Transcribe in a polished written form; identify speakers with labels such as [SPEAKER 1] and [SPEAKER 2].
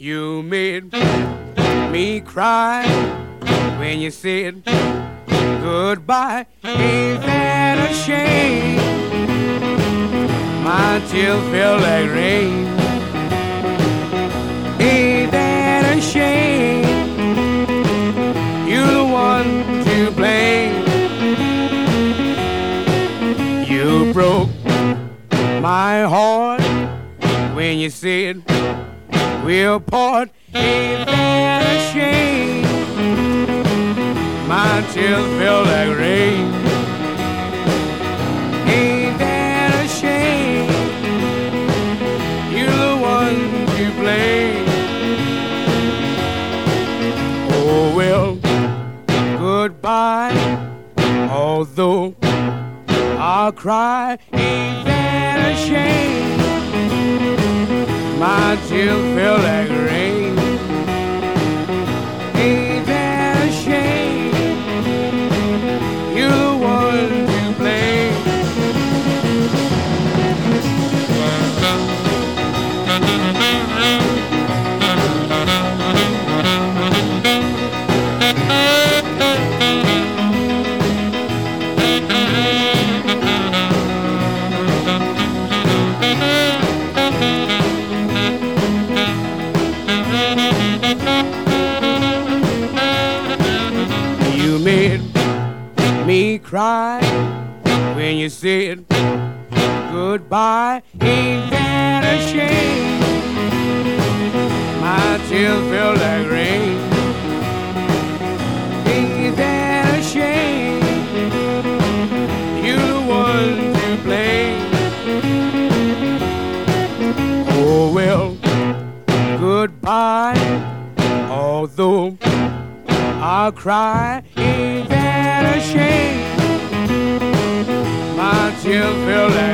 [SPEAKER 1] You made me cry when you said goodbye. Ain't that a shame? My tears feel like rain. Ain't that a shame? You're the one to blame. You broke my heart when you said we'll part. Ain't that a shame? My tears feel like rain. Ain't that a shame? You're the one to blame. Oh well, goodbye. Although I'll cry, ain't that a shame? My tears feel like rain. Ain't that a shame? You're the one to blame. You made me cry when you said goodbye. Ain't that a shame? My tears feel like rain. Ain't that a shame? You're the one to blame. Oh well, goodbye. Although I'll cry, ain't that a shame? My tears feel like